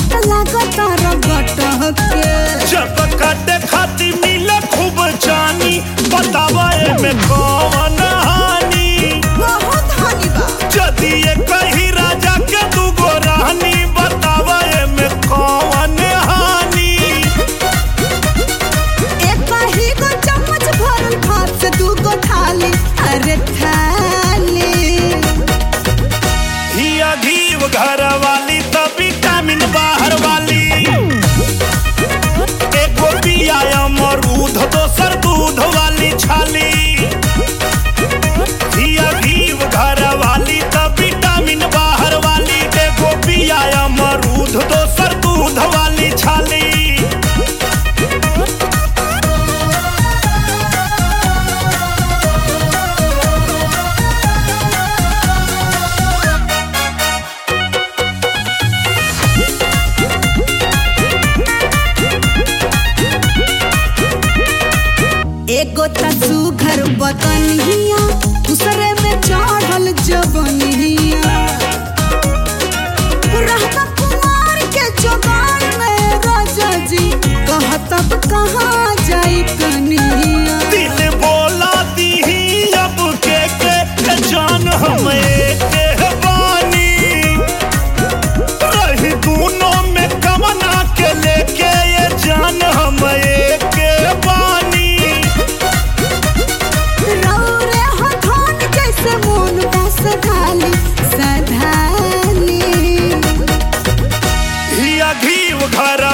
त लागत रगट के जब काटे खाती मिले खूब जानी बतावा में कौन हानि बहुत हानि बा जदी ये कही राजा के दूगो रानी बतावा में कौन हानि एक ही गो चम्मच भरल भात से दूगो थाली अरे थाली हिया घीव घर वाली तो विटामिन बाहर वाली एगो पिया अमरूद दोसर दूध वाली छाली हिया घीव घर वाली तो विटामिन बाहर वाली एगो पिया अमरूद दोसर दूध वाली छाली एगो तसू घर बतनिया दूसरे में चढ़ल जवनिया रहता कुमार के जोगान में राजा जी कहतब कहाँ जाई कनिया दिल बोला दी अब के जान हम एक बानी रही दोनों में कमना के लेके ये जान हम एक बानी रौरे हथौन जैसे मोन सधाली सधाली हिया घीव घर